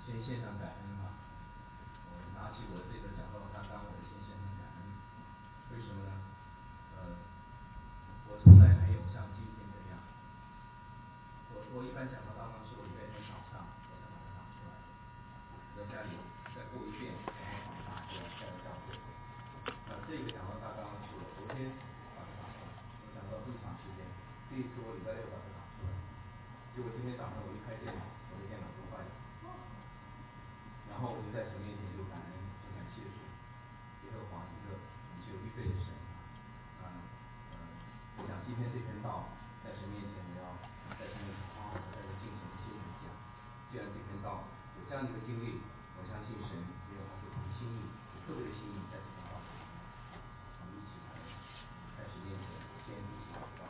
先献上感恩啊！我拿起我这个讲道大纲，我先献上感恩。为什么呢？我从来没有像今天这样。我一般讲道大纲是我礼拜天早上我才把它打出来的，在家里再过一遍，然后把它打出来，带到教会。这个讲道大纲是我昨天把它打出来，我讲到这么长时间，这一次我礼拜六把它打出来，结果今天早上我一开电脑，我的电脑就坏了。然后我就在神面前就感恩，就感谢主，耶和华一个我们就预备的神我想今天这篇道在神面前，我要在神面前好好的在这敬神的心里讲。既然这篇道有这样的一个经历，我相信神也有他自己的心意，特别的心意在这篇道里面。我们一起来在神面前先一起祷告。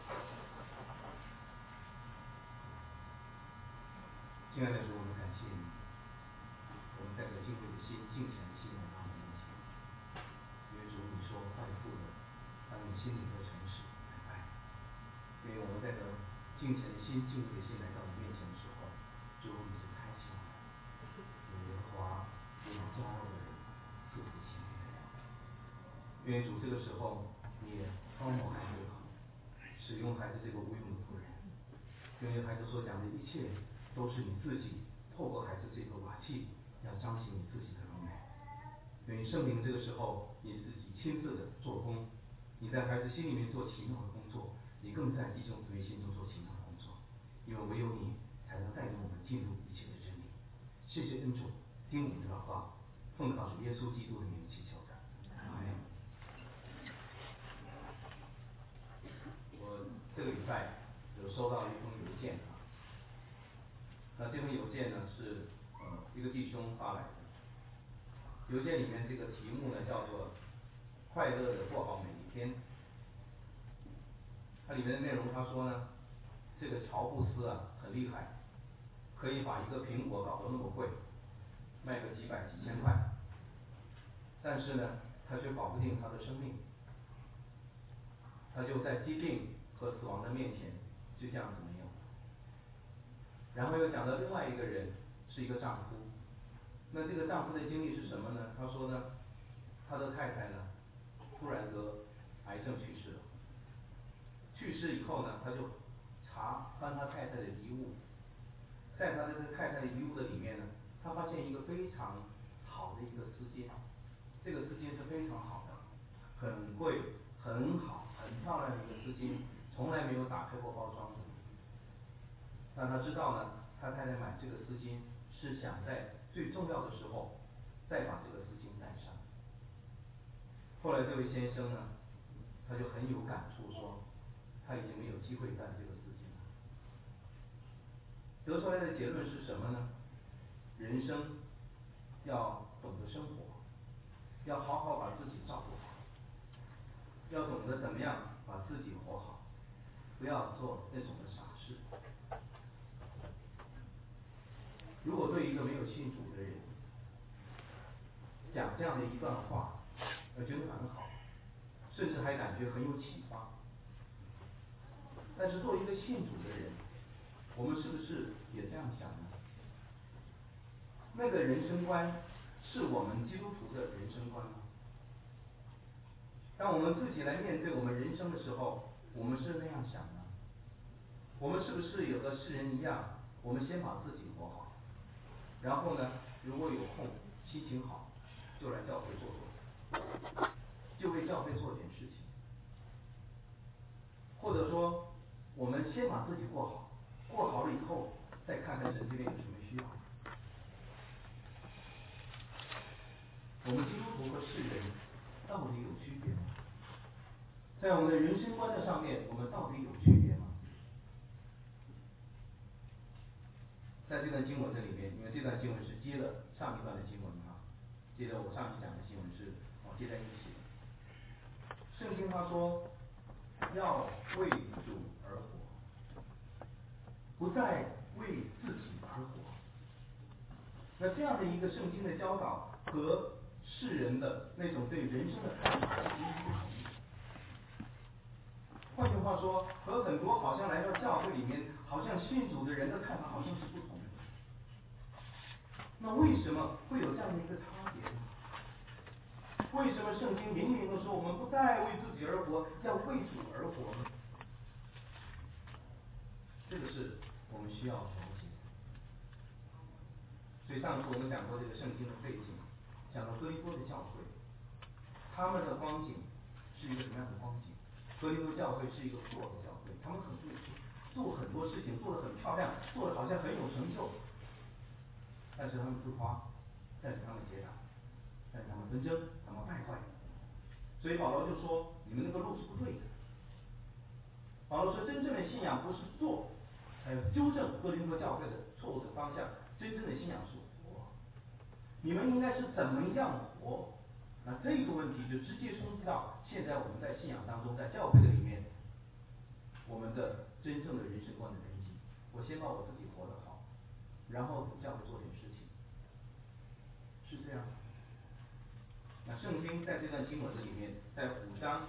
亲爱的主，我们感谢你。我们带着敬畏的心、敬虔的心来到你面前，因为主你说快富的，当用心灵和诚实来爱。因为我们带着敬虔的心、敬畏的心来到你面前的时候，主你是开启我们，有耶和华给骄傲的人赐福谦卑的人。因为主这个时候你也高摩孩子的口，使用孩子这个无用的妇人，因为孩子所讲的一切都是你自己透过孩子这个瓦器，要彰显你自己的荣美。因为圣灵这个时候你自己亲自的做工，你在孩子心里面做奇妙的工作，你更在弟兄姊妹心中做奇妙的工作。因为唯有你才能带领我们进入一切的真理。谢谢恩主，听我们的祷告，奉靠主耶稣基督的名祈求的，阿门。我这个礼拜有收到一封邮件啊，那这封邮件呢是一个弟兄发来的。邮件里面这个题目呢叫做快乐的过好每一天。它里面的内容他说呢，这个乔布斯啊很厉害，可以把一个苹果搞得那么贵，卖个几百几千块，但是呢他却搞不定他的生命，他就在疾病和死亡的面前就这样子没有。然后又讲到另外一个人是一个丈夫，那这个丈夫的经历是什么呢？他说呢，他的太太呢突然得癌症去世了。去世以后呢，他就翻他太太的遗物，在他的太太的遗物的里面呢，他发现一个非常好的一个丝巾，这个丝巾是非常好的，很贵、很好、很漂亮的一个丝巾，从来没有打开过包装的。但他知道呢，他太太买这个丝巾是想在最重要的时候再把这个丝巾戴上。后来这位先生呢，他就很有感触说，他已经没有机会戴这个丝巾了。得出来的结论是什么呢？人生要懂得生活，要好好把自己照顾好，要懂得怎么样把自己活好，不要做那种的傻事。如果对一个没有信主的人讲这样的一段话，我觉得很好，甚至还感觉很有启发。但是作为一个信主的人，我们是不是也这样想呢？那个人生观是我们基督徒的人生观吗？当我们自己来面对我们人生的时候，我们是那样想的。我们是不是也和世人一样，我们先把自己活好，然后呢，如果有空心情好，就来教会坐坐，就为教会做点事情。或者说我们先把自己过好，过好了以后再看看神这边有什么需要。我们基督徒和世人到底有区别吗？在我们的人生观的上面，我们到底有区别吗？在这段经文的里面，因为这段经文是接了上一段的经文啊，接着我上一讲的经文是接在一起的。圣经他说要为主而活，不再为自己而活。那这样的一个圣经的教导和世人的那种对人生的看法是不同的。换句话说，和很多好像来到教会里面，好像信主的人的看法好像是不同的。 那为什么会有这样的一个差别呢？为什么圣经明明的说我们不再为自己而活，要为主而活呢？这个是我们需要了解。所以上次我们讲过这个圣经的背景，讲到哥林多的教会，他们的光景是一个什么样的光景？哥林多教会是一个富的教会，他们很会做很多事情，做得很漂亮，做得好像很有成就，但是他们自夸，但是他们结党，但是他们纷争，他们败坏。所以保罗就说：你们那个路是不对的。保罗说，真正的信仰不是做，还要纠正哥林多教会的错误的方向。真正的信仰是活。你们应该是怎么样活？那这个问题就直接冲击到现在我们在信仰当中，在教会的里面，我们的真正的人生观的根基。我先把我自己活得好，然后给教会做点事情，是这样。那圣经在这段经文的里面，在5章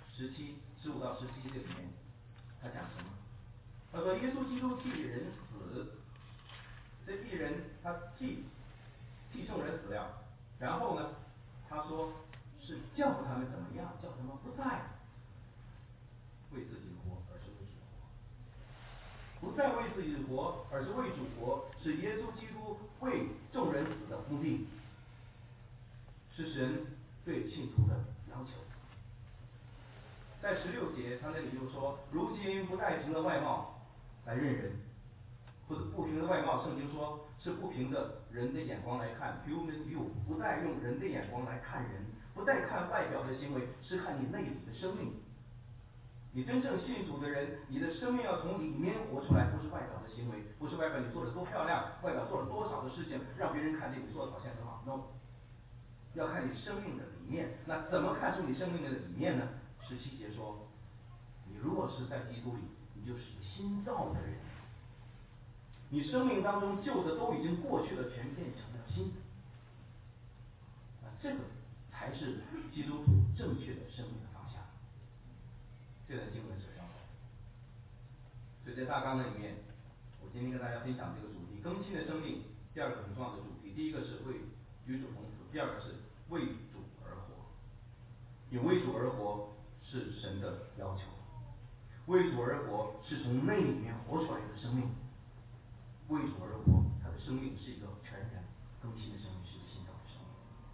15到17这里面，他讲什么？他说耶稣基督替人死，这替人他替众人死了，然后呢，他说是叫他们怎么样？叫他们不再为自己活，而是为主活；不再为自己活，而是为主活，是耶稣基督为众人死的目的，是神对信徒的要求。在16节，他那里就说：如今不再凭着外貌来认人，不凭着外貌，圣经说是不凭着人的眼光来看 human view， 不再用人的眼光来看人，不再看外表的行为，是看你内里的生命。你真正信主的人，你的生命要从里面活出来，不是外表的行为，不是外表你做的多漂亮，外表做了多少的事情，让别人看见你做的好像很好。No， 要看你生命的里面。那怎么看出你生命的里面呢？17节说，你如果是在基督里，你就是一个新造的人，你生命当中旧的都已经过去了，全变成了新的。这个才是基督徒正确的生命的方向。这段经文是这样的。所以在大纲的里面，我今天跟大家分享这个主题：更新的生命。第二个很重要的主题，第一个是为与主同死，第二个是为主而活。因为为主而活是神的要求，为主而活是从内里面活出来的生命。为主而活，他的生命是一个全然更新的生命，是一个新造的生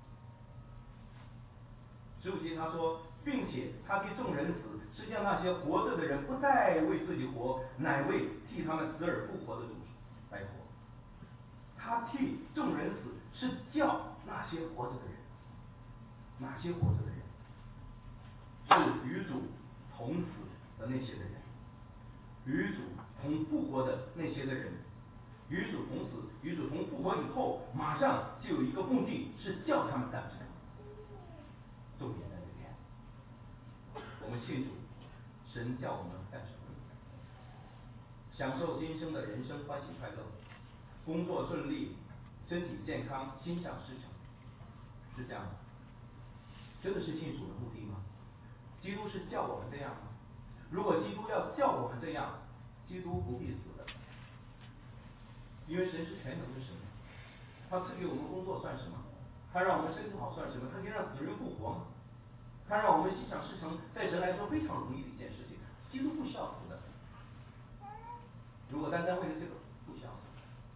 命。15节他说，并且他替众人死，是叫那些活着的人不再为自己活，乃为替他们死而复活的主来活。他替众人死，是叫那些活着的人，哪些活着的人？是与主同死的那些的人，与主同复活的那些的人。与主同死，与主同复活以后，马上就有一个目的，是叫他们诞生。重点在这边，我们信主，神叫我们诞生，享受今生的人生，欢喜快乐，工作顺利，身体健康，心想事成，是这样的。真的是信主的目的吗？基督是叫我们这样吗？如果基督要叫我们这样，基督不必死的，因为神是全能的神，他赐给我们工作算什么？他让我们身体好算什么？他可以让死人复活吗？他让我们心想事成，在神来说非常容易的一件事情。基督不需要死的，如果单单为了这个，不需要死。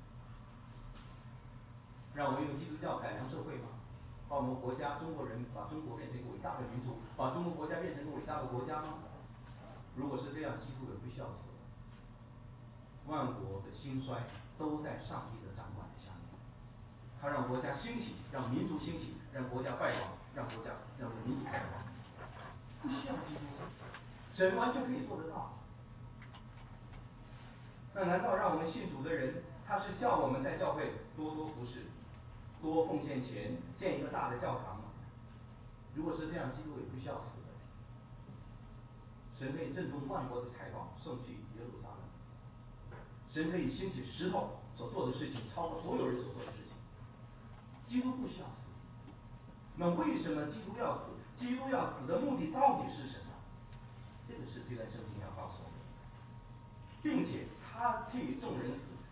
让我们用基督教改良社会吗？把我们国家中国人，把中国变成一个伟大的民族，把中国国家变成一个伟大的国家吗？如果是这样，基督也不需要死。万国的兴衰都在上帝的掌管的下面，他让国家兴起，让民族兴起，让国家败亡，让民族败亡，不需要基督，神完全可以做得到。那难道让我们信主的人，他是叫我们在教会多多服侍，多奉献钱，建一个大的教堂吗？如果是这样，基督也不需要死的。神可以震动万国的财宝送去耶路撒冷，神可以兴起石头所做的事情超过所有人所做的事情。基督不需要死。那为什么基督要死？基督要死的目的到底是什么？这个是这段圣经要告诉我们的，并且他替众人死，还有一个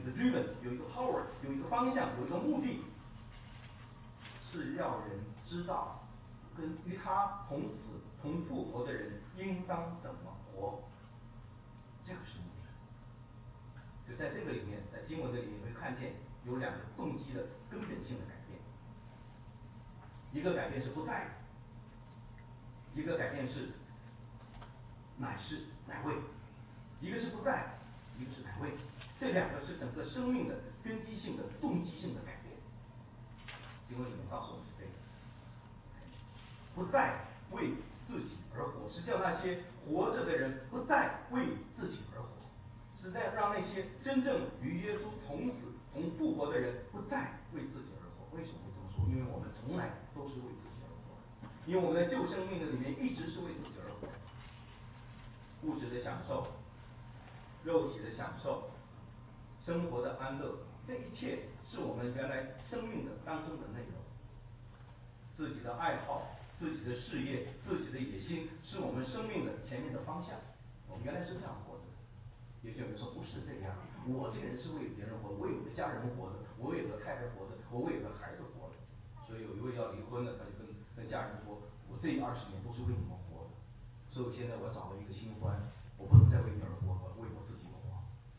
driven， 有一个 power， 有一个方向，有一个目的，是要人知道跟与他同死同复活的人应当怎么活，这个是目的。就在这个里面，在经文这里你会看见有两个动机的根本性的改变，一个改变是不在，一个改变是乃是乃为，一个是不在，一个是乃为，这两个是整个生命的根基性的动机性的改变。经文里面告诉我们是这个，不再为自己而活，是叫那些活着的人不再为自己而活，是在让那些真正与耶稣同死同复活的人不再为自己而活。为什么会这么说？因为我们从来都是为自己而活的，因为我们在旧生命的里面一直是为自己而活。物质的享受，肉体的享受，生活的安乐，这一切是我们原来生命的当中的内容。自己的爱好，自己的事业，自己的野心，是我们生命的前面的方向。我们原来是这样活着的。也许有人说不是这样，我这个人是为别人活的，为我的家人活的，我为我的太太活的，我为我的孩子活的。所以有一位要离婚的，他就跟家人说，我这20年都是为你们活的，所以我现在我找了一个新欢，我不能再为你而活，我为我自己活。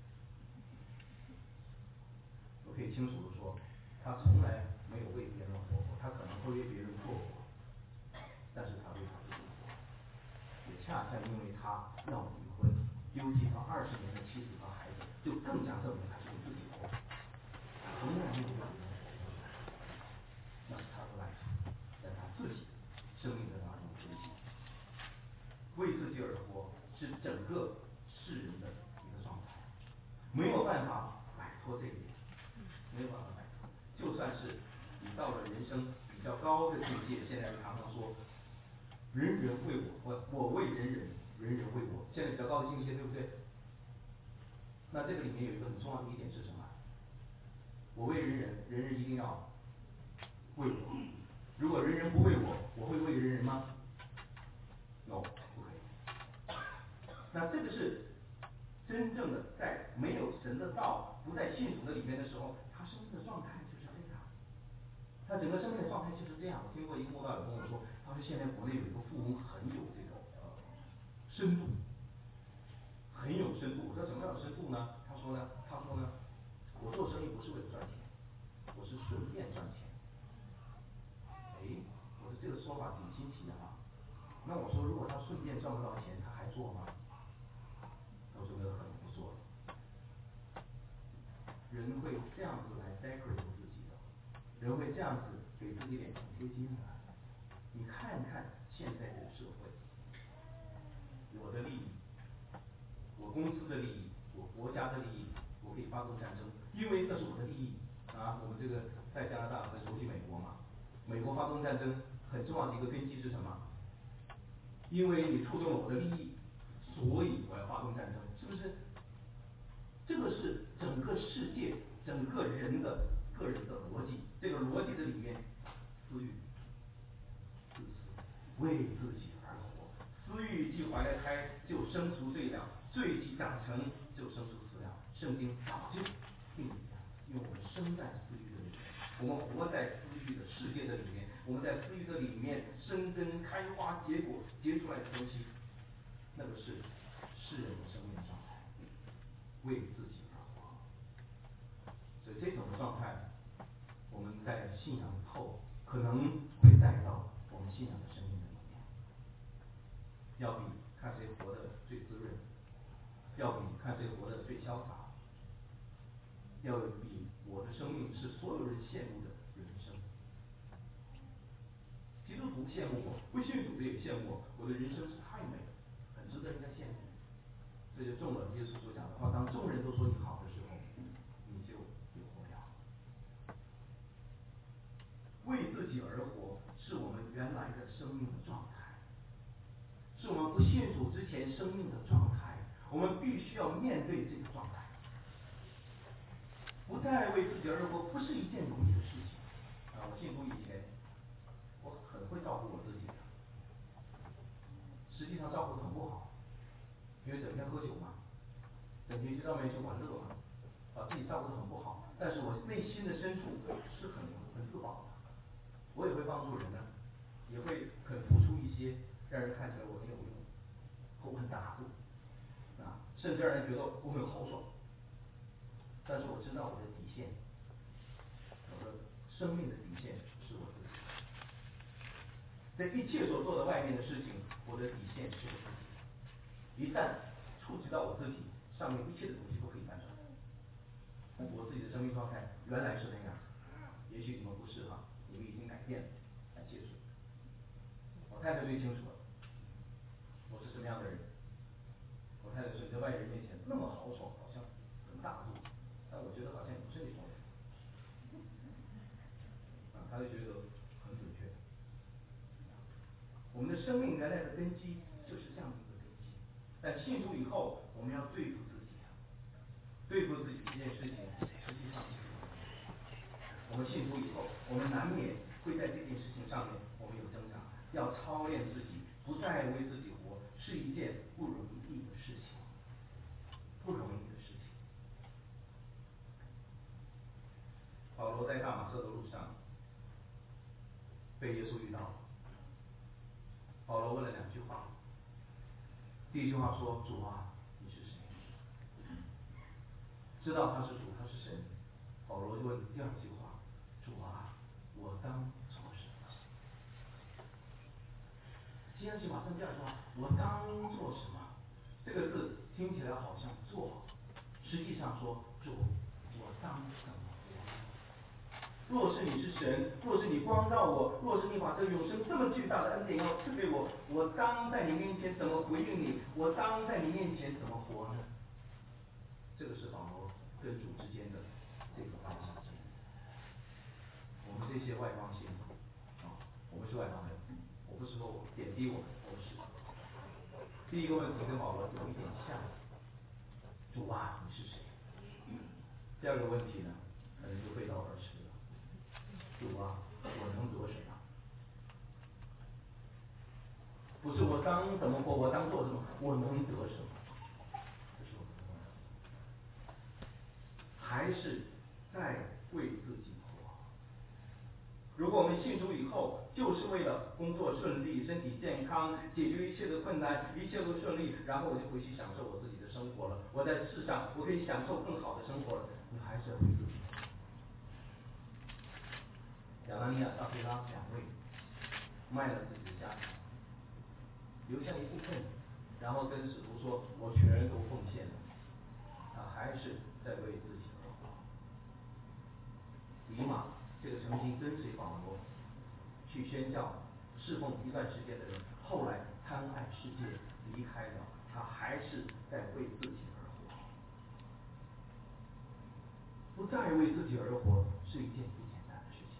我可以清楚的说，他从来没有为别人活过，他可能会为别人做过，但是他为他自己活。也恰恰因为他要离婚，丢弃他20年的妻子和孩子，就更加证明他是为自己活。从来没有为别人活过，那是他的赖处，在他自己生命的当中学习。为自己而活是整个世人的一个状态，没有办法摆脱这一点，没有办法摆脱。就算是你到了人生比较高的境界，现在常常说人人为我，我为人人，人人为我，现在比较高的境界，对不对？那这个里面有一个很重要的一点是什么？我为人人，人人一定要为我。如果人人不为我，我会为人人吗？ No， 不可以。那这个是真正的在没有神的道，不在信主的里面的时候，他生命的状态就是这样。他整个生命的状态就是这样。我听过一个慕道友跟我说，他说现在国内有一个富翁很有这个深度，很有深度。我说什么叫有深度呢？他说呢，我做生意不是为了赚钱，我是顺便赚钱。哎，我说这个说法挺新奇的哈。那我说如果他顺便赚不到钱，他还做吗？我说没有可能不做了。人会这样子来 decorate 自己的，人会这样子给自己脸上贴金的。你看看现在这个社会，我的利益，我公司的利益，我国家的利益，我可以发动战争，因为这是我的利益啊。我们这个在加拿大很熟悉美国嘛，美国发动战争很重要的一个根基是什么？因为你触动了我的利益，所以我要发动战争，是不是？这个是整个世界、整个人的个人的逻辑。这个逻辑的里面，私欲、自私，为自己而活。私欲既怀了胎，就生出罪了；罪既长成，就生出死了。圣经早就定义了，因为我们生在私欲的里面，我们活在私欲的世界的里面，我们在私欲的里面生根、开花、结果，结出来的东西，那个是世人的生命状态。为自己而活，所以这种状态，我们在信仰以后，可能会带到我们信仰的生命的里面。要比看谁活得最滋润，要比看谁活得最潇洒，要比我的生命是所有人羡慕的人生。基督徒羡慕我，不信主的也羡慕我的人生是太美了，很值得人家羡慕。这就中了耶稣所讲的话，当众人都说你好的时候，你就有祸了。为自己而活，是我们原来的生命的状态，是我们不信主之前生命的状态。我们必须要面对这个状态。不再为自己而活，不是一件容易的事情。我信主以前，我很会照顾我自己的，实际上照顾得很不好，因为整天喝酒嘛，整天去外面去玩乐嘛，把自己照顾得很不但是我内心的深处是很自保的，我也会帮助人呢，也会肯付出一些，让人看起来我很有用，我很大度，甚至让人觉得我很豪爽。但是我知道我的底线，我的生命的底线是我自己。在一切所做的外面的事情，我的底线是我自己。一旦触及到我自己，上面一切的东西都可以翻转。我自己的生命状态原来是那样，也许你们不是哈，你们已经改变了，感谢主。我太太最清楚了，我是什么样的人。我太太是在外人面前那么豪爽，好像很大度，但我觉得好像也不是那种人。她就觉得很准确。我们的生命原来的根基就是这样的一个根基，但信主以后，我们要对付自己。对付自己这件事情，实际上我们信主以后，我们难免会在这件事情上面我们有挣扎，要操练自己，不再为自己活，是一件不容易的事情，不容易的事情。保罗在大马色的路上被耶稣遇到了，保罗问了2句话。第一句话说：“主啊，你是谁？”知道他是主，他是神。保罗就问第2句话：“主啊，我当做什么？”第2句马上第2句话：“我当做什么？”这个字听起来好像做，实际上说主，我当怎么活？若是你是神，若是你光照我，若是你把这永生这么巨大的恩典要赐给我，我当在你面前怎么回应你？我当在你面前怎么活呢？这个是保罗跟主之间的这个关系。我们这些外邦信徒我们是外邦人，我不是说我贬低我们，不是。第一个问题跟保罗有一点像，主啊，你是谁？第2个问题呢，可能就背道而驰了。主啊，我能得什么？不是我当怎么活，我当做什么，我能得什么？这是我们的问题。还是在为自己活？如果我们信主以后，就是为了工作顺利、身体健康、解决一切的困难，一切都顺利，然后我就回去享受我自己的生活了。我在世上，我可以享受更好的生活了。你还是要为自己活。亚拿尼亚、撒非拉2位卖了自己的家产，留下一部分，然后跟使徒说：“我全都奉献了。”他还是在为自己而活。以马这个曾经跟随保罗去宣教、侍奉一段时间的人，后来贪爱世界离开了，他还是在为自己而活。不再为自己而活是一件不简单的事情。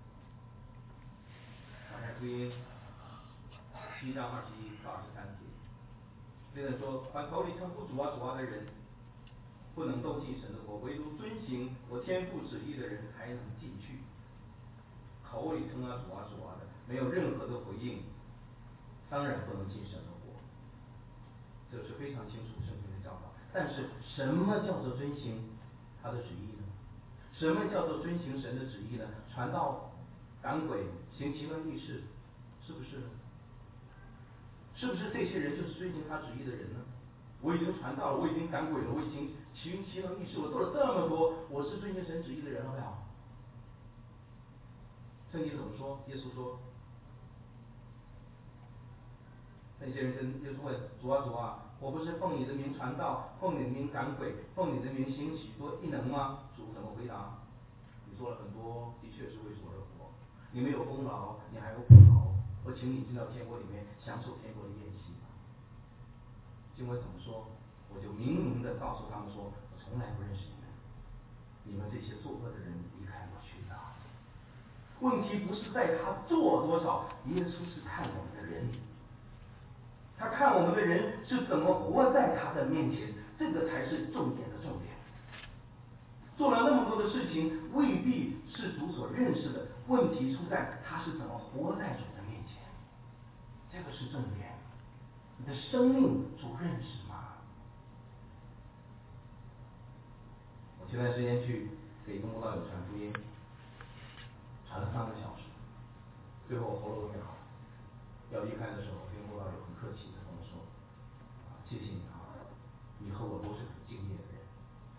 马太福音7章21到23节，这人说：“凡口里称呼主啊主啊的人，不能都进神的国，唯独遵行我天父旨意的人才能进去。口里称啊主啊主啊的，没有任何的回应，当然不能进神的国。”这是非常清楚圣经的教导。但是什么叫做遵行他的旨意呢？什么叫做遵行神的旨意呢？传道、赶鬼、行奇闻异事，是不是呢？是不是这些人就是遵行他旨意的人呢？我已经传道了，我已经赶鬼了，我已经行奇闻异事，我做了这么多，我是遵行神旨意的人了没有？圣经怎么说？耶稣说，那些人跟耶稣问：“主啊主啊，我不是奉你的名传道，奉你的名赶鬼，奉你的名行许多异能吗？”主怎么回答？你做了很多，的确是为主而活。你没有功劳，你还有苦劳。我请你进到天国里面，享受天国的宴席。经文怎么说？我就明明的告诉他们说：“我从来不认识你们，你们这些作恶的人，离开我去吧。”问题不是在他做多少，耶稣是看我们的人，他看我们的人是怎么活在他的面前，这个才是重点的重点。做了那么多的事情，未必是主所认识的，问题出在他是怎么活在主的面前，这个是重点。你的生命主认识吗？我前段时间去给一个慕道友传福音，传了3个小时，最后我喉咙有点好。要离开的时候，这个慕道友很客气的跟我说：“谢谢你啊，你和我都是很敬业的人。”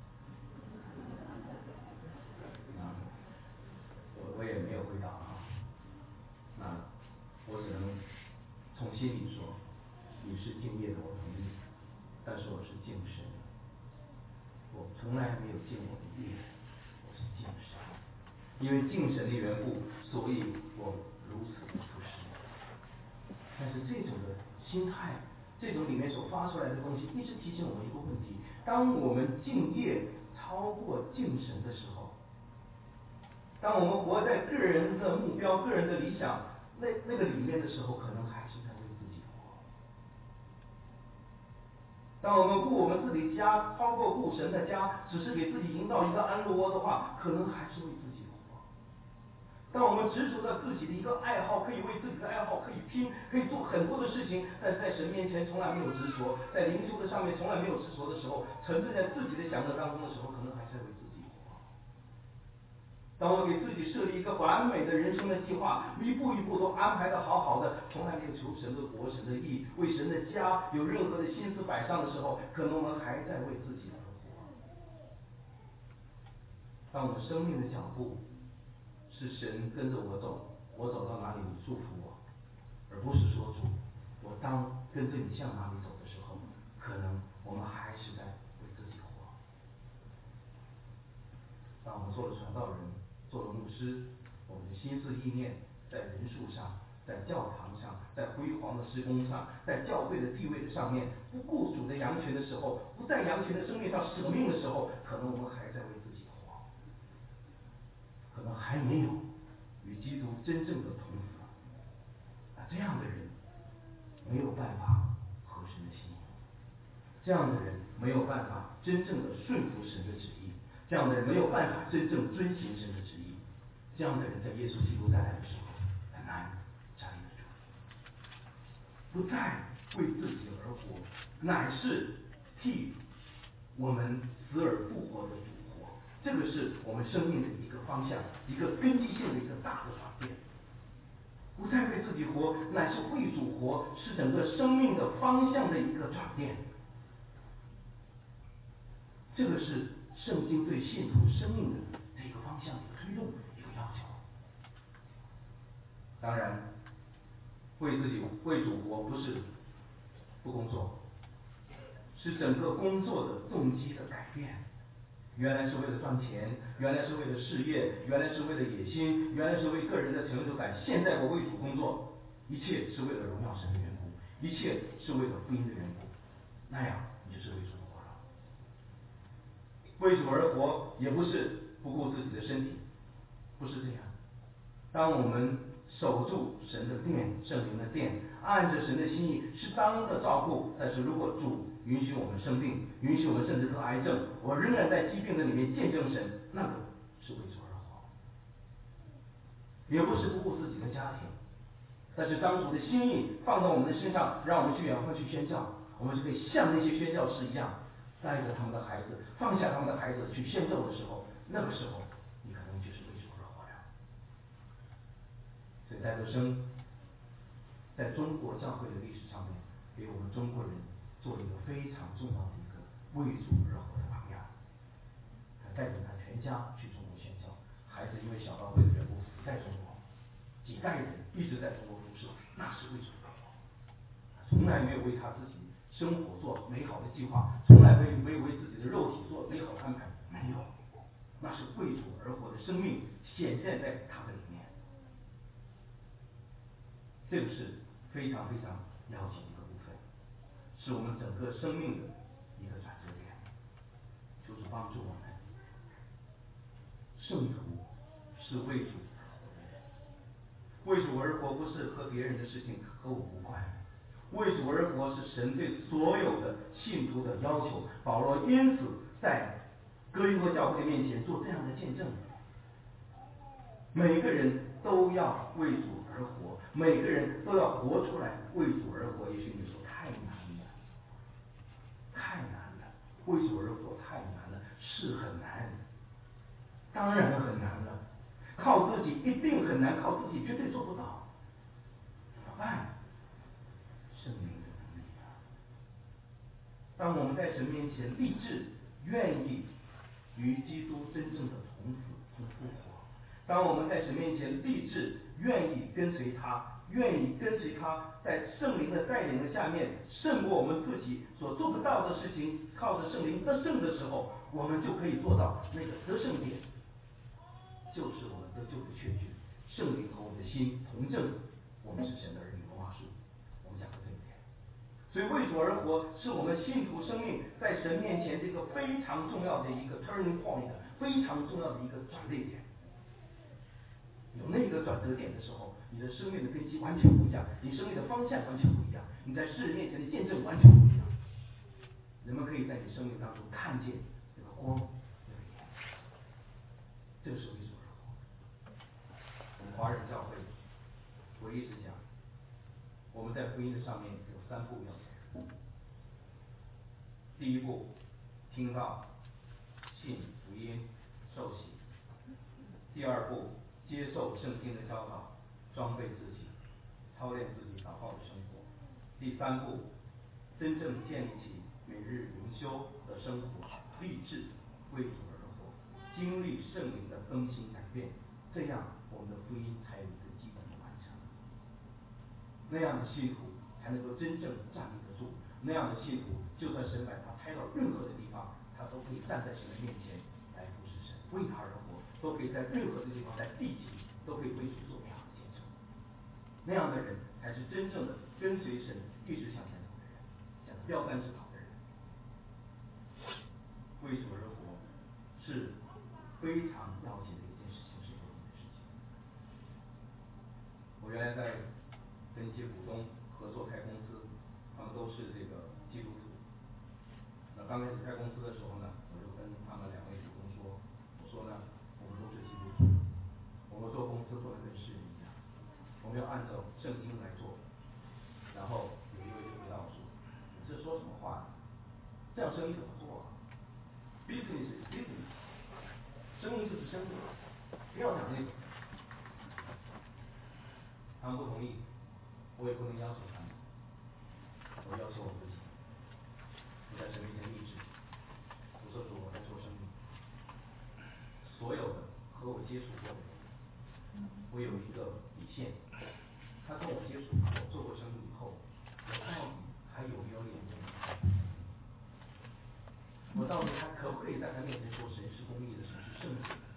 我也没有回答啊。那我只能从心里说，你是敬业的，我同意，但是我是敬神的。我从来没有敬我的业，我是敬神。因为敬神的缘故，所以我如此的服侍。但是这种的心态，这种里面所发出来的东西，一直提醒我们一个问题：当我们敬业超过敬神的时候，当我们活在个人的目标、个人的理想那个里面的时候，可能还是在为自己活。当我们顾我们自己家超过顾神的家，只是给自己营造一个安乐窝的话，可能还是为自己活。当我们执着在自己的一个爱好，可以为自己的爱好可以拼，可以做很多的事情，但是在神面前从来没有执着，在灵修的上面从来没有执着的时候，沉醉在自己的享乐当中的时候，可能还是在为自己活。当我给自己设立一个完美的人生的计划，一步一步都安排的好好的，从来没有求神的国、神的义，为神的家有任何的心思摆上的时候，可能我们还在为自己而活。当我们生命的脚步是神跟着我走，我走到哪里你祝福我，而不是说主，我当跟着你向哪里走的时候，可能我们还是在为自己活。当我们做了传道人，做了牧师，我们的心思意念在人数上，在教堂上，在辉煌的施工上，在教会的地位的上面，不顾主的羊群的时候，不在羊群的生命上舍命的时候，可能我们还在为自己活，可能还没有与基督真正的同死。这样的人没有办法合神的心意，这样的人没有办法真正的顺服神的旨意，这样的人没有办法真正遵行神的旨意，这样的人在耶稣基督再来的时候很难站立得住。不再为自己而活，乃是替我们死而复活的主活。这个是我们生命的一个方向，一个根基性的一个大的转变。不再为自己活，乃是为主活，是整个生命的方向的一个转变。这个是圣经对信徒生命的这个方向的一个推动，一个要求。当然，为自己为主活不是不工作，是整个工作的动机的改变。原来是为了赚钱，原来是为了事业，原来是为了野心，原来是为个人的成就感。现在我为主工作，一切是为了荣耀神的缘故，一切是为了福音的缘故。那样你就是为主活了。为主而活，也不是不顾自己的身体，不是这样。当我们守住神的殿，圣灵的殿，按着神的心意适当的照顾，但是如果主允许我们生病，允许我们甚至得癌症，我仍然在疾病的里面见证神，那个是为主而活。也不是不顾自己的家庭，但是当主的心意放到我们的身上，让我们去远方去宣教，我们就可以像那些宣教士一样，带着他们的孩子，放下他们的孩子去宣教的时候，那个时候你可能就是为主而活了。所以戴德生在中国教会的历史上面，给我们中国人做了一个非常重要的一个为主而活的榜样。他带领他全家去中国宣教，孩子因为小教会的缘故死在中国，几代人一直在中国服侍，那是为主而活。从来没有为他自己生活做美好的计划，从来没有为自己的肉体做美好的安排，没有，那是为主而活的生命显现在他的里面。这个是非常非常了解的一个部分，是我们整个生命的一个转折点。求主帮助我们，圣徒是为主而活的人，为主而活不是和别人的事情和我无关，为主而活是神对所有的信徒的要求。保罗因此在哥林多教会的面前做这样的见证，每个人都要为主而活，每个人都要活出来为主而活。也许你说太难了，太难了，为主而活太难了，是很难。 当然很难了，靠自己一定很难，靠自己绝对做不到。怎么办？圣灵的能力啊！当我们在神面前立志，愿意与基督真正的同死同复活，当我们在神面前立志，愿意跟随他，愿意跟随他在圣灵的带领的下面胜过我们自己所做不到的事情，靠着圣灵得胜的时候，我们就可以做到那个得胜点，就是我们得救的确据。圣灵和我们的心同证，我们是神的儿女。罗马书我们讲的对不对？所以为主而活是我们信徒生命在神面前这个非常重要的一个 turning point， 非常重要的一个转捩点。有那个转折点的时候，你的生命的根基完全不一样，你生命的方向完全不一样，你在世人面前的见证完全不一样。人们可以在你生命当中看见这个光，这个盐，这个是为主而活。我们华人教会，我一直讲，我们在福音的上面有3步要走。第一步，听到、信福音、受洗；第二步，接受圣经的教导，装备自己，操练自己祷告的生活；第三步，真正建立起每日灵修的生活，立志为主而活，经历圣灵的更新改变，这样我们的福音才有一个基本的完成。那样的信徒才能够真正站立得住，那样的信徒，就算神把他派到任何的地方，他都可以站在神的面前来服侍神，为他而活，都可以在任何的地方，在地级都可以为主做那样的见证。那样的人才是真正的跟随神一直向前走的人，向标杆直跑的人。为主而活是非常要紧的一件事情，是不容易的事情。我原来在跟一些股东合作开公司，他们都是这个基督徒。那刚开始开公司的时候呢，我就跟他们2位股东说，我说呢，我们都是基督徒，我们做公司不能跟世人一样，我们要按照圣经来做。然后有一位就回答我说，你这说什么话？这样生意怎么做啊？Business is business， 生意就是生意，不要讲那个。他们不同意，我也不能要求他们，我要求我自己。我在神面前立志，我说主，我在做生意，所有的和我接触过的人，我有一个底线，他跟我接触过，做过生意以后，我到底还有没有脸面？我到底还可不可以在他面前说神是公义的，神是圣洁的？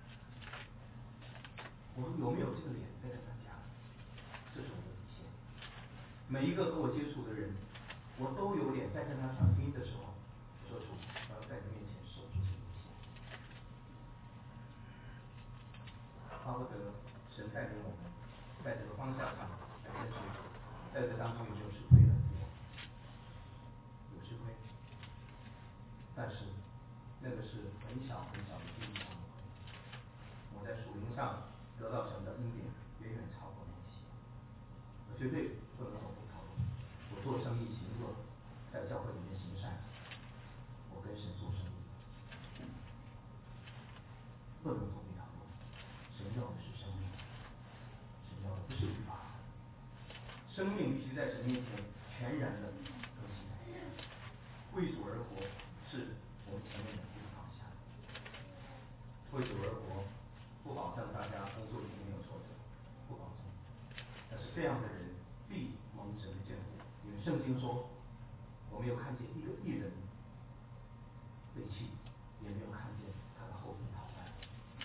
我有没有这个脸在跟他讲？这是我的底线。每一个和我接触的人，我都有脸在跟他传福音的时候，我说主，我要在你面前守住这个底线。巴不得神带领我们在这个方向上来跟随主，在这当中有没有吃亏的？有吃亏，但是那个是很小很小的经济上的亏。我在属灵上得到神的恩典远远超过那些，我绝对不能走这条路。我做生意行恶，在教会里面行善，我跟神做生意，不能走这条路。神要的是生命，神要的不是律法。生命必须在神面前全然的更新改变。为主而活是我们前面的一个方向。为主而活，不保证大家工作一定没有挫折，不保证。但是这样的人必蒙神的眷顾，因为圣经说，我没有看见一个义人被弃，也没有看见他的后裔讨饭。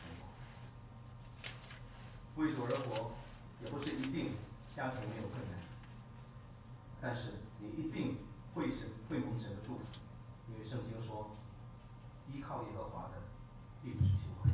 为主而活，也不是一定家庭没有困难，但是你一定会蒙神的祝福，因为圣经说，依靠耶和华的必不是羞愧。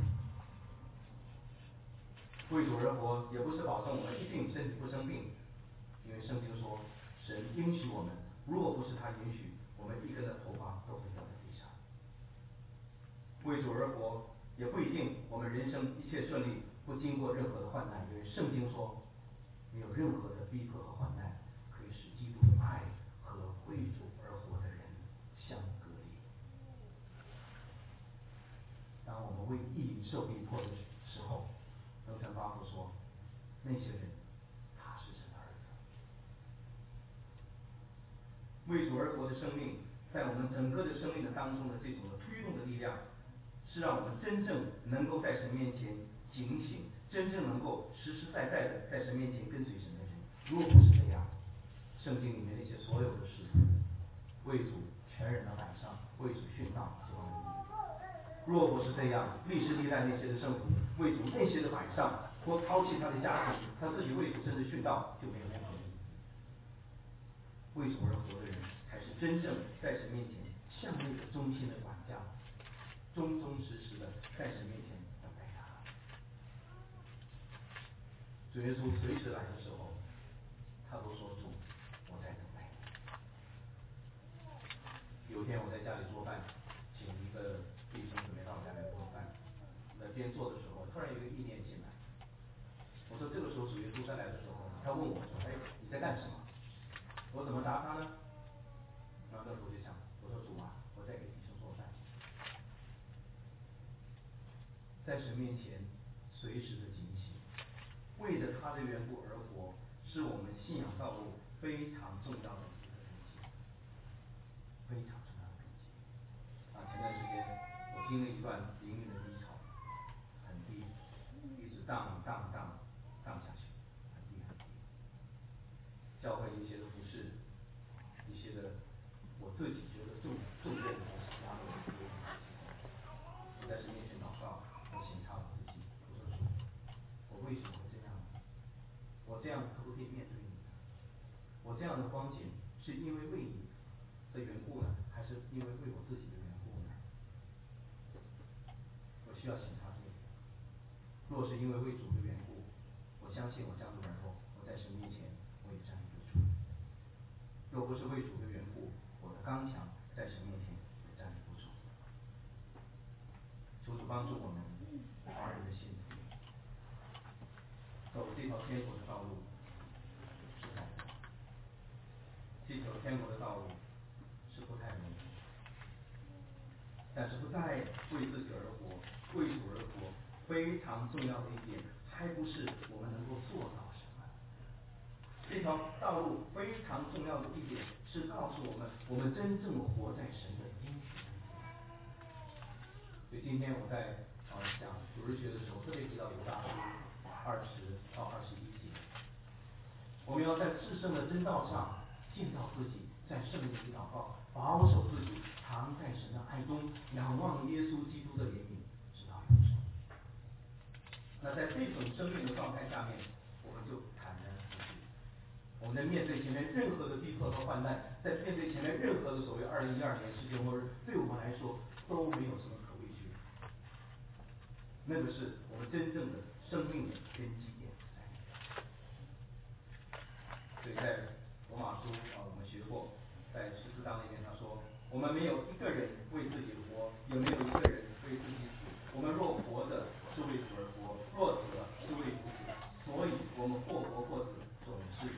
为主而活，也不是保证我们一定身体不生病，因为圣经说，神应许我们，若不是他允许，我们一根的头发都会掉在地上。为主而活，也不一定我们人生一切顺利，不经过任何的患难，因为圣经说，没有任何的逼迫和患难可以使基督的爱和为主而活的人相隔离。当我们为义受逼迫的时候，登山巴夫说，那些人他是神的儿子。为主而活的生命，在我们整个的生命的当中的这种的推动的力量，是让我们真正能够在神面前警醒，真正能够实实在在的在神面前跟随神的人。如果不是这样，圣经里面那些所有的事，为主全人的摆上，为主殉道就完了。若不是这样，历史历代那些的圣徒为主那些的摆上，或抛弃他的家庭，他自己为主甚至殉道，就没有任何意义。为主而活的人，才是真正在神面前像那个忠心的管家，忠忠实实的在神面前等待他。主耶稣随时来的时候，他都说主，我在等待你。有一天我在家里做饭，请一个弟兄姊妹到我家来做饭，那边做的时候，突然有一个意念进来。我说这个时候主耶稣再来的时候，他问我说：“哎，你在干什么？”我怎么答他呢？然后那时候就想，我说主啊，我在给弟兄做饭。在神面前随时的警醒，为着他的缘故而活，是我们信仰道路非常重要的一个根基，非常重要的根基。前段时间我经历一段灵命的低潮，很低，一直荡下去，很低很低。教会一些的服饰，一些的我自己觉得重任的东西压力很多。我在神面前祷告，我省察我自己，我说主，我为什么会这样呢？我这样可不可以面对你呢？我这样的光景是因为为你的缘故呢，还是因为为我自己的缘故呢？我需要省察这一点。若是因为为主的缘故，我相信我将路而后，我在神面前我也站立不住。若不是为主的缘故，我的刚强在神面前也站立不住。求主帮助我们华人的信徒走这条天国的道路是窄的，这条天国的道路是不太容易，但是不再为自己而活，为主而活，非常重要的一点，还不是我们能够做到什么。这条道路非常重要的一点是告诉我们，我们真正活在神的应许里面。所以今天我在讲主日学的时候，特别提到犹大书20到21节，我们要在至圣的真道上建造自己，在圣灵里祷告，保守自己，藏在神的爱中，仰望耶稣基督的怜悯，直到永生。那在这种生命的状态下面，我们就坦然无惧。我们在面对前面任何的逼迫和患难，在面对前面任何的所谓2012年世界末日，对我们来说都没有什么可畏惧的。那个是我们真正的生命的根基点在里面。所以在罗马书我们学过，在14章里面他说，我们没有一个人为自己活，也没有一个人为自己死。我们若活着是为主而活，若死了是为主死。所以我们或活或死，总是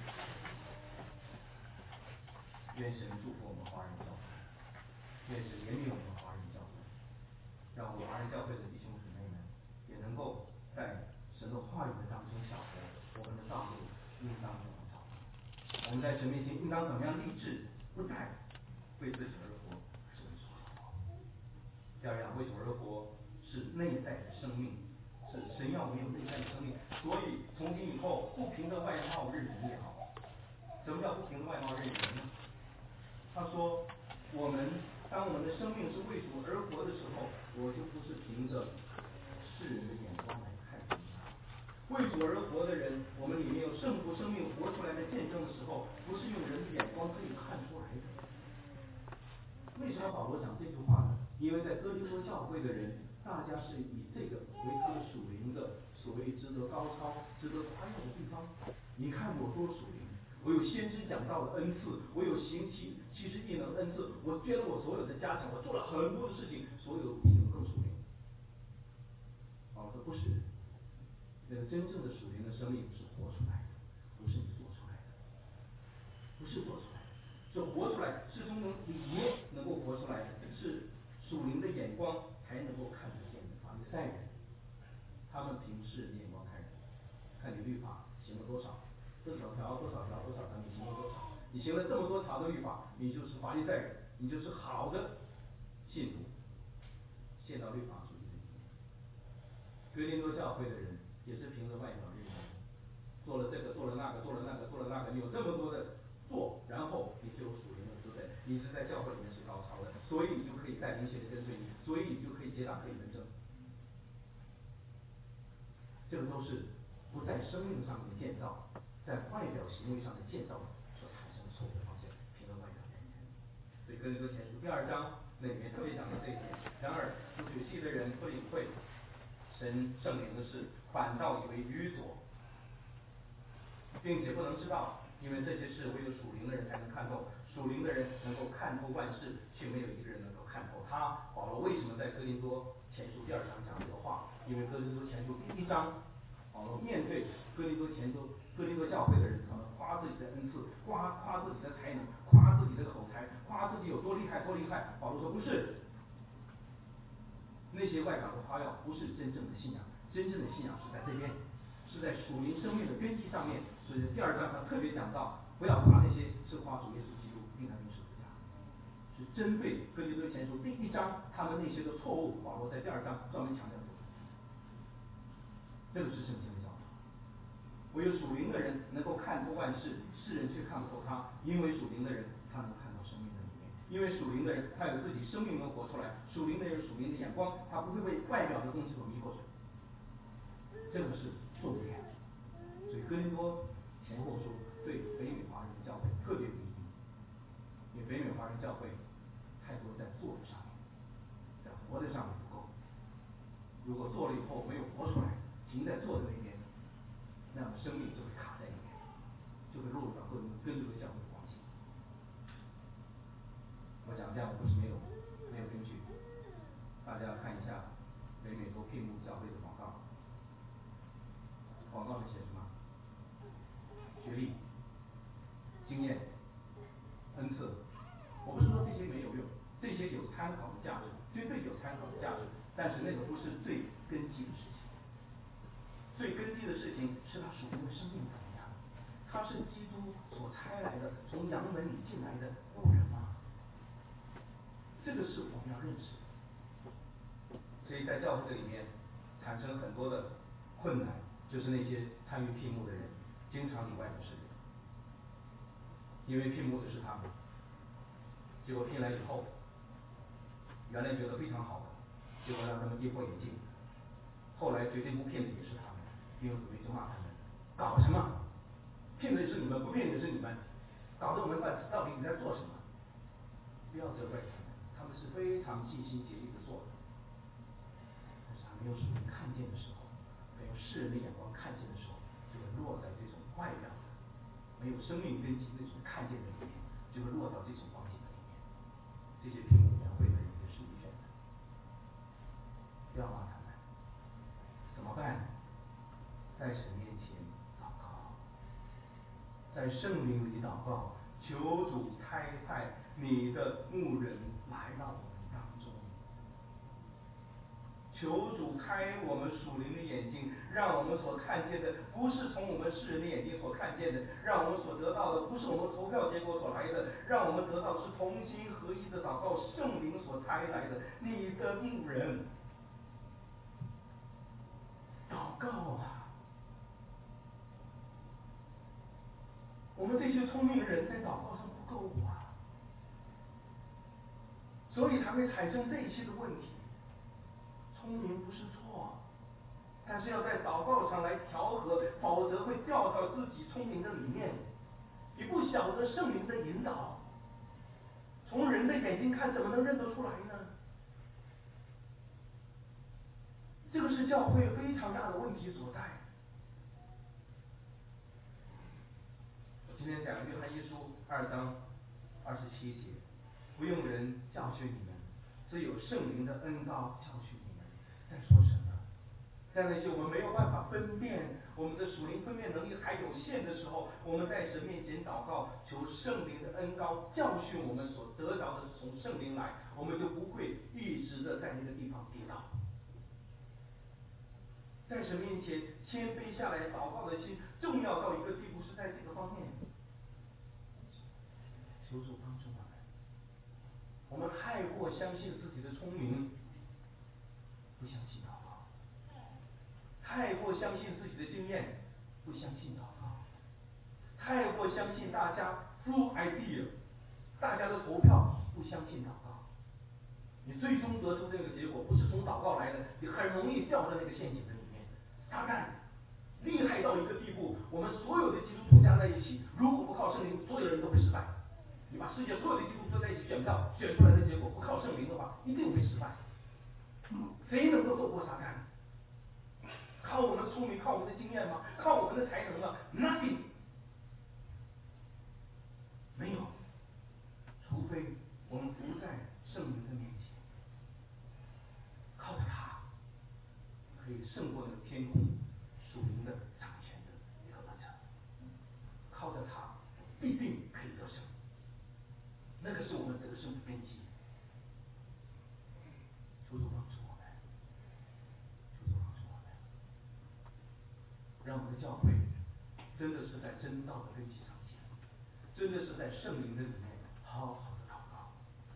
愿神祝福我们华人教会，愿神怜悯我们华人教会，让我们华人教会的弟兄姊妹们也能够在神的话语的当中晓得，我们的道路应当怎么走。我们在神面前应当怎么样立志，不再为自己而活，而是为主而活。第二样，为主而活是内在的生命，是神要我们有内在的生命。所以从今以后，不凭着外貌认人也好。什么叫不凭着外貌认人呢？他说，当我们的生命是为主而活的时候，我就不是凭着世人的眼光来看人他。为主而活的人，我们里面有圣徒生命活出来的见证的时候，不是用人的眼光可以看出来的。为什么保罗讲这句话呢？因为在哥林多教会的人，大家是以这个为他的属灵的所谓值得高超、值得夸耀的地方。你看我多属灵，我有先知讲道的恩赐，我有行奇事异能恩赐，我捐了我所有的家产，我做了很多的事情，所有比你们更属灵。保罗说不是，那个真正的属灵的生命是活出来的，不是你做出来的，不是做出来的。是活出来，是从里面能够活出来的，是属灵的眼光才能够看得见的。法利赛人他们凭世人的眼光看人，看你律法行了多少，多少条，你行了多少？你行了这么多条的律法，你就是法利赛人，你就是好的信徒，陷到律法主义的里面。哥林多教会的人也是凭着外表认人，做了这个，做了那个，你有这么多的做，然后你就有属灵的资本，你是在教会里面是高超的，所以你就可以带领一些人跟随你，所以你就可以接纳可以认证。这个都是不在生命上面的建造，在外表行为上的建造所产生的错误的方向，凭着外表认人。所以哥林多前书第2章那里面特别讲到这一点。然而不血气的人不领会神圣灵的事，反倒以为愚拙，并且不能知道，因为这些事唯有属灵的人才能看透，属灵的人能够看透万事，却没有一个人能够看透他。保罗为什么在哥林多前书第2章讲这个话？因为哥林多前书第1章，保罗面对哥林多教会的人，他们夸自己的恩赐，夸自己的才能，夸自己的口才，夸自己有多厉害。保罗说不是，那些外表的夸耀不是真正的信仰，真正的信仰是在这边，是在属灵生命的根基上面。所以第2章他特别讲到，不要夸那些是夸主耶稣基督并他用十字架，是针对哥林多前书第1章他们那些的错误，保罗在第2章专门强调这个是圣经的教导。唯有属灵的人能够看透万事，世人却看不透他，因为属灵的人他能看到生命的里面，因为属灵的人他有自己生命能活出来，属灵的人有属灵的眼光，他不会被外表的东西所迷惑住。这个是重点。所以哥林多前后书对北美华人的教会特别不一定，因为北美华人教会太多在做的上面，在活的上面不够。如果做了以后没有活出来，停在做的那边，那么生命就会卡在里面，就会落入到跟这个教会的关系。我讲这样不是没有根据，大家看一下北美多聘牧教会的广告，广告里写什么？学历、经验、恩赐。我不是说这些没有用，这些有参考的价值，绝对有参考的价值，但是那个不是最根基的事情。最根基的事情是他属灵的生命怎么样？他是基督所差来的，从羊门里进来的牧人吗？这个是我们要认识的。所以在教会这里面产生很多的困难，就是那些参与聘牧的人经常里外不是人，因为聘牧的是他们，结果聘来以后，原来觉得非常好的，结果让他们跌破眼镜，后来决定不聘的也是他们，弟兄姊妹就骂他们，搞什么？聘的是你们，不聘的是你们，搞得我们到底你在做什么？不要责怪他们，他们是非常尽心竭力的做的，但是他没有属灵看见的时候，没有世人的眼光看见的时候，就会落在这种外表的没有生命根基那种看见的里面，就会落到这种光景的里面。这些聘牧委员会的人也是你选的，不要骂他们，怎么办？在神面前祷告，在圣灵里祷告，求主差派你的牧人来到我们当中，求主开我们属灵的眼睛，让我们所看见的不是从我们世人的眼睛所看见的，让我们所得到的不是我们投票结果所来的，让我们得到的是同心合一的祷告，圣灵所差来的你的牧人。祷告啊！我们这些聪明人在祷告上不够啊，所以才会产生这一些的问题。聪明不是错，但是要在祷告上来调和，否则会掉到自己聪明的里面。你不晓得圣灵的引导，从人的眼睛看怎么能认得出来呢？这个是教会非常大的问题所在。我今天讲约翰一书2章27节，不用人教训你们，只有圣灵的恩膏教训你们。在说什么？在那些我们没有办法分辨，我们的属灵分辨能力还有限的时候，我们在神面前祷告，求圣灵的恩膏教训我们，所得着的是从圣灵来，我们就不会一直的在那个地方跌倒。 在神面前谦卑下来祷告的心，重要到一个地步，是在这个方面。求主帮助我们。我们太过相信自己的聪明，不相信祷告；太过相信自己的经验，不相信祷告；太过相信大家 full idea， 大家的投票，不相信祷告。你最终得出这个结果，不是从祷告来的，你很容易掉在那个陷阱的里面。撒旦厉害到一个地步，我们所有的基督徒加在一起，如果不靠圣灵，所有人都会失败。你把世界所有的基督徒在一起选票选出来的结果，不靠圣灵的话，一定会失败。谁能够斗过撒旦？靠我们的聪明，靠我们的经验吗？靠我们的才能吗 ？Nothing， 没有，除非我们不在圣灵的面前，靠着他，可以胜过那个天空属灵的掌权的一个恶者。靠着他，必定可以得胜。那个是我们得胜的根基。求主帮助我们，求主帮助我们，让我们的教会真的是在真道的根基上建，真的是在圣灵的里面好好的祷告，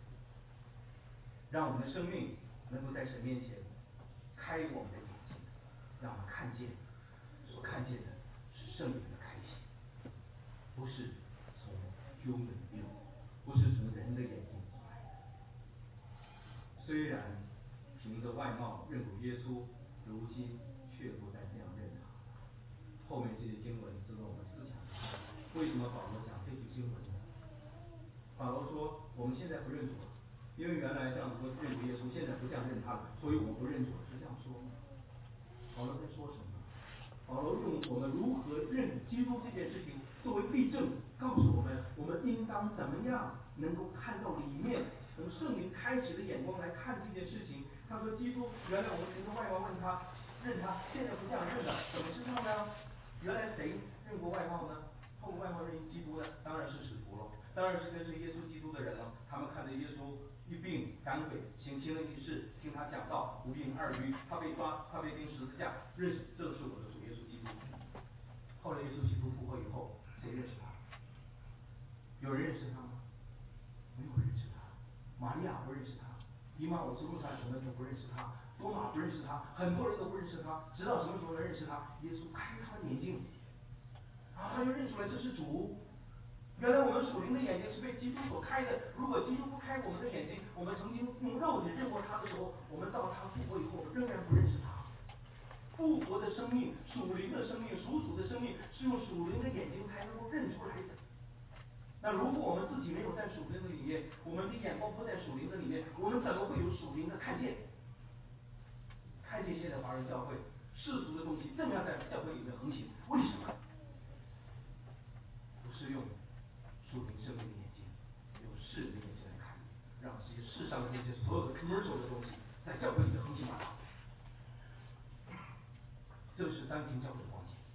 让我们的生命能够在神面前开我们的眼睛，让我们看见所看见的是圣灵的开启，不是从 human view， 不是从人的眼睛来的。虽然凭着外貌认为耶稣，如今却不再这样认他。后面这些经文值得我们思想一下，为什么保罗讲这句经文呢？保罗说我们现在不认主了，因为原来这样说认主耶稣，现在不这样认他了，所以我们不认主了，是这样说吗？保罗在说什么？保罗用我们如何认基督这件事情作为例证，告诉我们我们应当怎么样能够看到里面，从圣灵开启的眼光来看这件事情。他说基督原来我们凭着外貌认他，现在不这样认了，怎么知道呢？原来谁认过外貌呢？透过外貌认基督的，当然是使徒了，当然是跟随耶稣基督的人了。他们看着耶稣一病赶鬼，行奇人异事，听他讲道，无病二愈，他被抓，他被钉十字架，认识这是我的主耶稣基督。后来耶稣基督复活以后，谁认识他？有人认识他吗？没有人认识他。玛利亚不认识他，以马忤斯路上什么都不认识他，多马不认识他，很多人都不认识他。直到什么时候能认识他？耶稣开他的眼睛，他就认出来这是主。原来我们属灵的眼睛是被基督所开的，如果基督不开我们的眼睛，我们曾经用肉体认过他的时候，我们到他复活以后仍然不认识他。复活的生命，属灵的生命，属主的生命，是用属灵的眼睛才能够认出来的。那如果我们自己没有在属灵的里面，我们的眼光不在属灵的里面，我们怎么会有属灵的看见？看见现在华人教会世俗的东西正要在教会里面横行，为什么？不是用属灵生命的眼睛，用世人的眼睛来看，让这些世上的这些所有的 commercial 的东西在教会里面横行吧。这是当今教会的光景。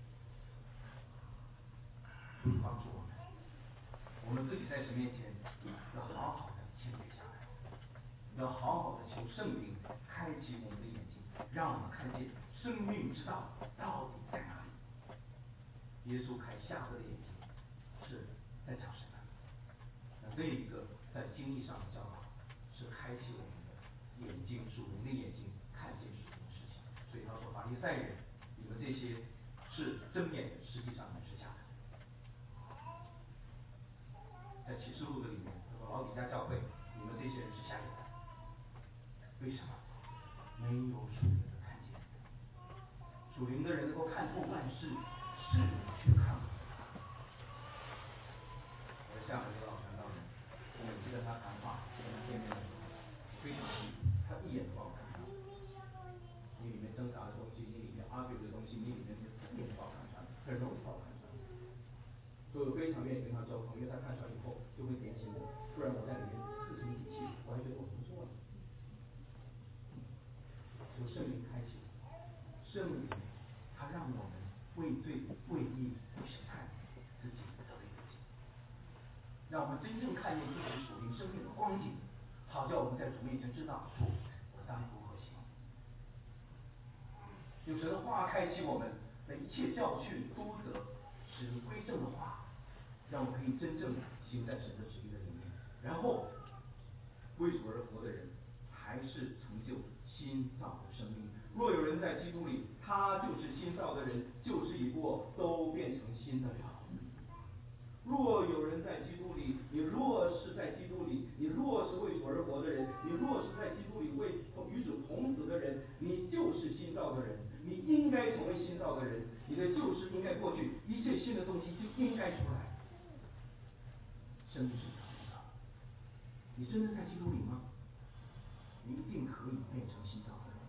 主帮助我们，我们自己在神面前要好好的谦卑下来，要好好的求圣灵开启我们的眼睛，让我们看见生命之道到底在哪里。耶稣开瞎子的眼睛是在讲什么？那这一个在经义上的教导是开启我们的眼睛，属灵的眼睛，看见属灵的事情。所以他说法利赛人，你们这些是睁眼的，实际上你们是瞎的。在启示录的里面，他说老底嘉教会，你们这些人是瞎眼的。为什么？没有属灵的看见。属灵的人能够看透万事，世人却看不透。我的厦门一个老传道人，我每次跟他谈话，跟他见面的时候，非常清楚，他一眼就把我看穿。你里面挣扎的东西，你里面argue的东西，你里面一眼就把我看穿，很容易把我看穿。所以我非常愿意跟他交朋友，因为他看穿以后就会点醒我，不然我在里面自成底气，我还觉得我不错呢。求圣灵开启，圣灵他让我们为罪为义为审判自己得了一个解，让我们真正看见自己属灵生命的光景，好叫我们在主面前知道主我当如何行。 用神的话开启我们的一切教训、督责、使人归正的话，让我们可以真正行在神的旨意的里面。然后，为主而活的人，还是成就新造的生命。若有人在基督里，他就是新造的人，旧事已过，都变成新的了。若有人在基督里，你若是在基督里，你若是为主而活的人，你若是在基督里与主同死的人，你就是新造的人，你应该成为新造的人，你的旧事应该过去，一切新的东西就应该出来。生命是长的，你真的在基督里吗？你一定可以变成新造的人。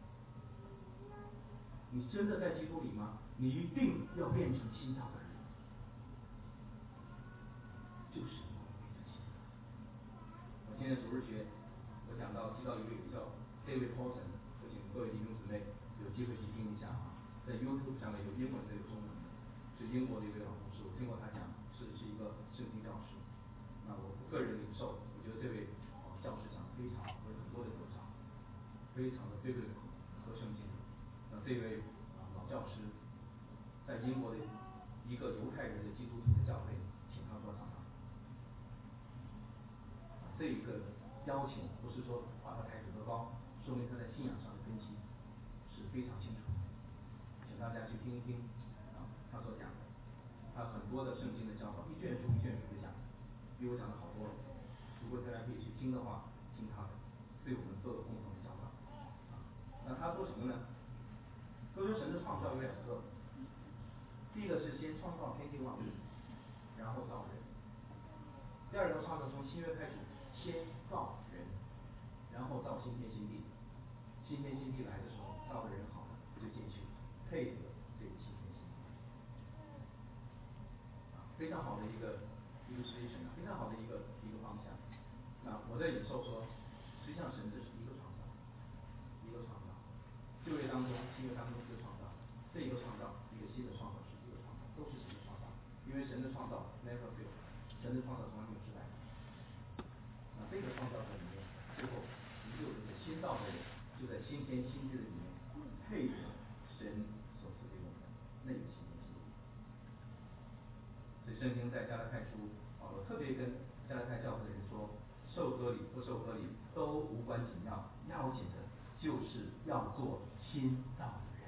你真的在基督里吗？你一定要变成新造的人。就是因为变成新造。我今天主日学，我讲到提到一位叫 David Paulson， 我请各位弟兄姊妹有机会去听一下啊，在 YouTube 上面有英文的有中文的，是英国的一位老牧师，我听过他讲，是一个圣经教师。那我个人领受，我觉得这位教师讲的非常好，有很多的得着，非常的biblical和圣经。那这位老教师在英国的一个犹太人的基督徒的教会请他做长老。这一个邀请不是说把他抬得多高，说明他在信仰上的根基是非常清楚的。请大家去听一听他所讲的，他很多的圣经的教导，一卷书一卷书的讲，比我讲的好多了。如果大家可以去听的话，听他的，对我们都有共同的教导。那他说什么呢？他说神的创造有两个，第一个是先创造天地万物，然后造人；第二个创造从新约开始，先造人，然后造新天新地。新天新地来的时候，造的人好了就进去，配合这个新天新地。非常好的一个 illustration， 非常好的一个方向。那我在领受说，实际上神这是一个创造，一个创造。旧约当中、新约当中是创造，这一个创造，一个新的创造是一个创造，都是神的创造。因为神的创造 never fail， 神的创造从来没有失败。那这个创造在里面，最后成就的新造的人，就在新天新地的里面，配合神所赐给我们的那个新天新地。所以圣经在加拉太书，保罗特别跟加拉太教会的人说，受割礼不受割礼都无关紧要，要紧的就是要做新造的人。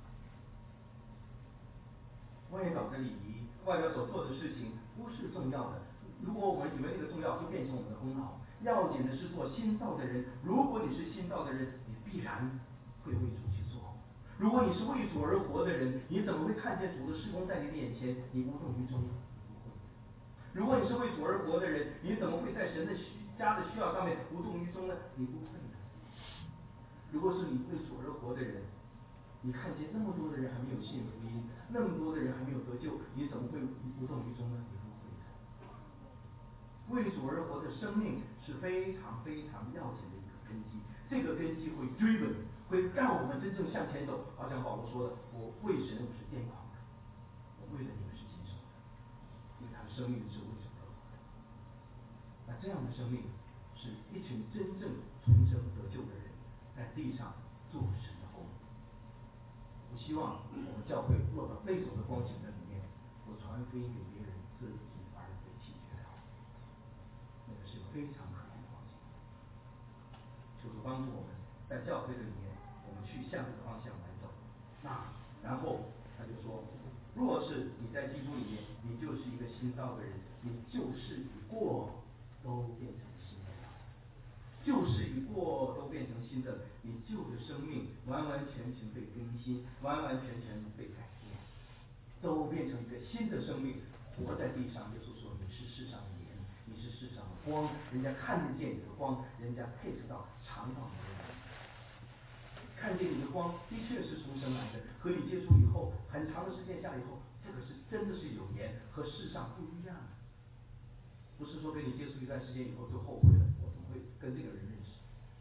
外表的礼仪，外表所做的事情不是重要的。如果我们以为那个重要，就变成我们的功劳。要紧的是做新造的人。如果你是新造的人，你必然会为主去做。如果你是为主而活的人，你怎么会看见主的事工在你的眼前，你无动于衷？如果你是为主而活的人，你怎么会在神的家的需要上面无动于衷呢？你不会的。如果是你为主而活的人，你看见那么多的人还没有信福音，那么多的人还没有得救，你怎么会无动于衷呢？你不会的。为主而活的生命是非常非常要紧的一个根基，这个根基会追本，会让我们真正向前走。好像保罗说的，我为神我是癫狂的，我为了你们是谨守的，因为他的生命是为主而活的。那这样的生命，是一群真正重生得救的人在地上做神的后裔。我希望我们教会落到那种的光景的里面，我传福音给别人，自己反而被弃绝了，那个是非常可怜的光景。求主帮助我们在教会的里面，我们去向这个方向来走。那然后他就说，若是你在基督里面，你就是一个新造的人，你旧事已过，都变成新的了。旧事已过，都变成新的，你旧的生命完完全全被更新，完完全全被改变，都变成一个新的生命，活在地上。耶稣说，你是世上的盐，你是世上的光，人家看得见你的光，人家配得到尝到你的盐。看见你的光的确是从神来的，和你接触以后，很长的时间下来以后，这个是真的是有盐，和世上不一样的。不是说跟你接触一段时间以后就后悔了，我怎么会跟这个人认识？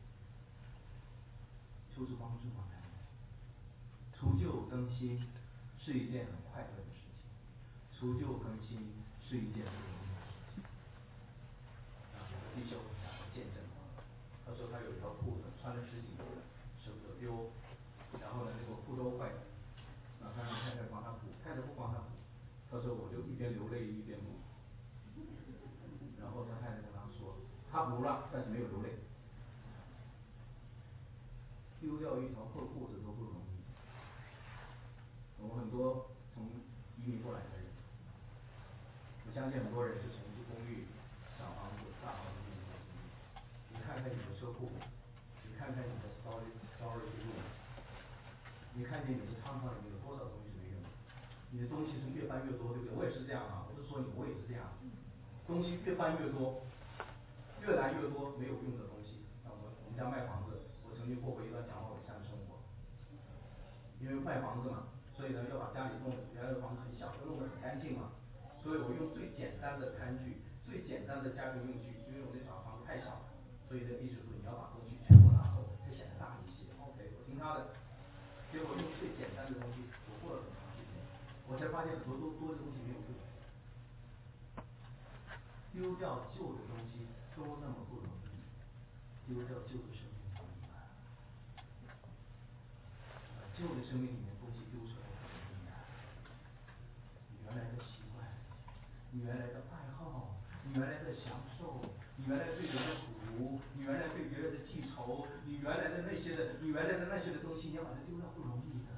求主帮助我们，除旧更新是一件很快乐的事情，除旧更新是一件不容易的事情。有个弟兄讲个见证，他说他有一条裤子穿了10几年了，舍不得丢，然后呢那个裤兜坏然后他让太太帮他补，太太不帮他补，他说我就一边流泪一边补。然后他太太跟他说，他补了，但是没有流泪。丢掉一条破裤子都不容易。我们很多从移民过来的人，我相信很多人是从事公寓、小房子、大房子里面的经历。你看看你的车库，你看看你的 storage room， 你看见你的仓房里面有多少东西是没用的。你的东西是越搬越多，对不对？我也是这样啊，我不是说你，我也是这样。东西越搬越多，越来越多没有用的东西。那我们家卖房子，我曾经过过一段养老尾山的生活。因为卖房子嘛，所以呢要把家里弄得原来的房子很小，要弄得很干净嘛。所以我用最简单的餐具，最简单的家庭用具，因为我那场房子太小了，所以那地师傅你要把东西全部拿走，才显得大一些。OK， 我听他的。结果用最简单的东西，我过了很长时间，我才发现很多多的东西没有用。丢掉旧的东西都那么不容易，丢掉旧的生命容易吗？旧的生命里面东西丢出来不容易啊。你原来的习惯，你原来的爱好，你原来的享受，你原来对人的苦，你原来对别人的记仇，你原来的那些的东西，你要把它丢掉不容易的。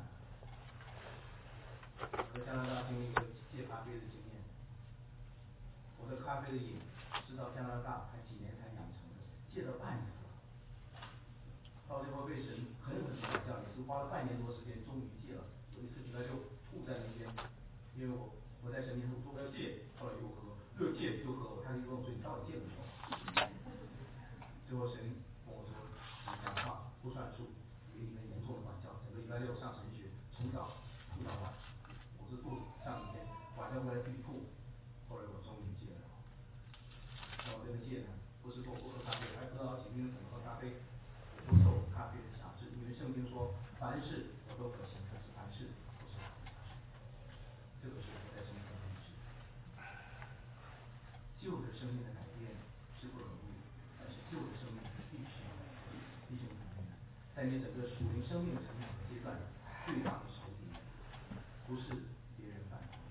我在加拿大经历过戒咖啡的经验，我的咖啡的瘾是到加拿大才几年才养成的，戒了半年了。到最后被神狠狠的管教，也是花了半年多时间，终于戒了。有一次礼拜六吐在那边，因为我在神面前说要戒，后来又喝，又戒又喝，我太太就问我说你到底戒不戒？最后神跟我说你讲话不算数，给你们严重的管教。整个礼拜六上神学，从早吐到晚，我是吐上一天，晚上回来继续吐，后来我终于戒了。那我这个戒呢，不是说我不喝咖啡，还喝好几瓶怎么喝咖啡，我不受咖啡的辖制，因为圣经说凡事我都可行，但是凡事不受咖啡辖制。这个是我在生命中认识。旧的生命的改变是不容易，但是旧的生命必须要改变。弟兄姊妹们，在你整个属灵生命成长的阶段，最大的仇敌不是别人反对，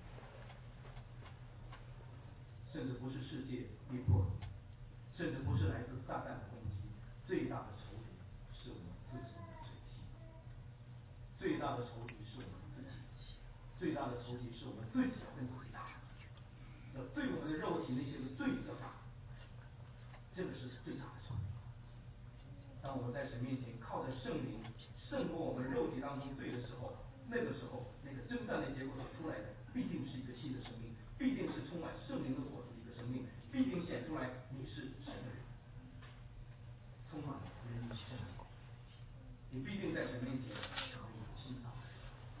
甚至不是世界逼迫你，甚至不是来自撒旦的攻击，最大的仇敌是我们自己的罪性，最大的仇敌是我们自己，最大的仇敌是我们自己跟自己打，要对我们的肉体那些个罪要打，这个是最大的仇敌。当我们在神面前靠着圣灵胜过我们肉体当中罪的时候，那个时候那个征战的结果所出来的必定是一个新的生命，必定是充满圣灵的果子的一个生命，必定显出来你是神的人，充满人与圣灵，你必定在神面前成为一个新造的人，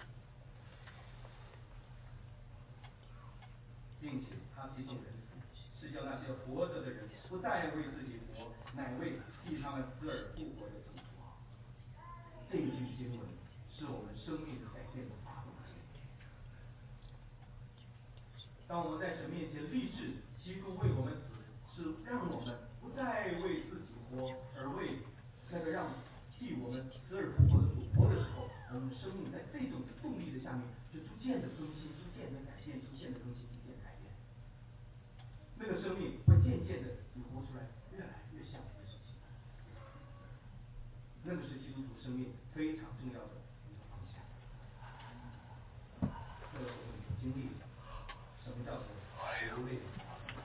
并且他接近人死，是叫那些活着的人不再为自己活，乃为替他们死而复活的主活。这一句经文是我们生命改变的发动机。当我们在神面前立志，基督为我们死，是让我们不再为自己活，而为那个让替我们死而复活的主活的时候，我们的生命在这种动力的下面，就逐渐的更新，逐渐的改变，逐渐的更新，逐渐改变。那个生命会渐渐的你活出来，越来越像耶稣基督。那个是基督徒生命非常重要的一个方向。那个时候你所经历的，什么叫做流泪的花朵？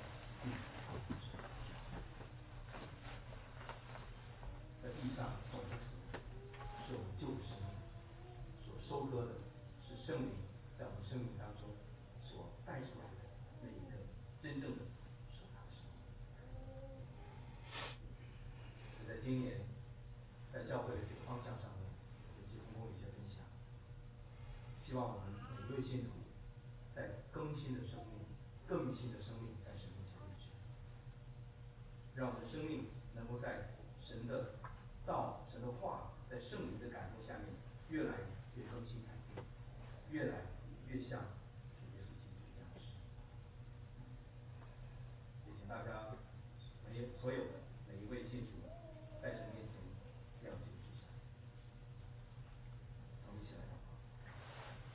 在地上种的子，是我们旧的生命；所收割的，是圣灵在我们生命当中所带出来的那一个真正的属他的生命。在今年，在教会的这个方向上面，有些同工有些分享，希望我们每一位信徒在更新的生命、更新的生命在神面前立志，让我们的生命能够在神的道、神的话，在圣灵的感动下面，越来越更新改变，越来越像主耶稣基督的样式。也请大家所有的每一位信徒在神面前亮剑之下，我们一起来祷告。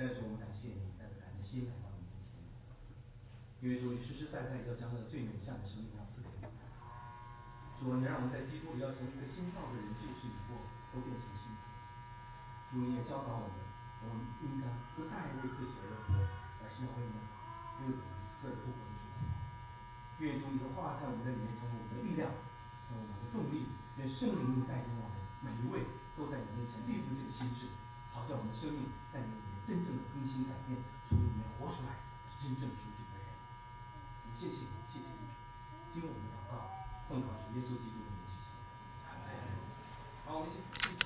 爱的主，我们感谢你，带着感恩的心来到你面前。因为主，你实实在在要将那个最美善的生命要赐给我们。主，你让我们在基督里要从一个新造的人，旧事已过，都变成新的。主，你也教导我们，我们应该不再为自己而活，而是要为那为我们死而复活的主而活。愿主你的话在我们的里面成为我们的力量，成为我们的动力。愿圣灵带领我们每一位都在你面前立定这个心志，好叫我们的生命在你里面真正的更新改变，从里面活出来真正属主的人。谢谢你，谢谢你，听我们的祷告，奉靠主耶稣基督的名祈求。好，我们一起。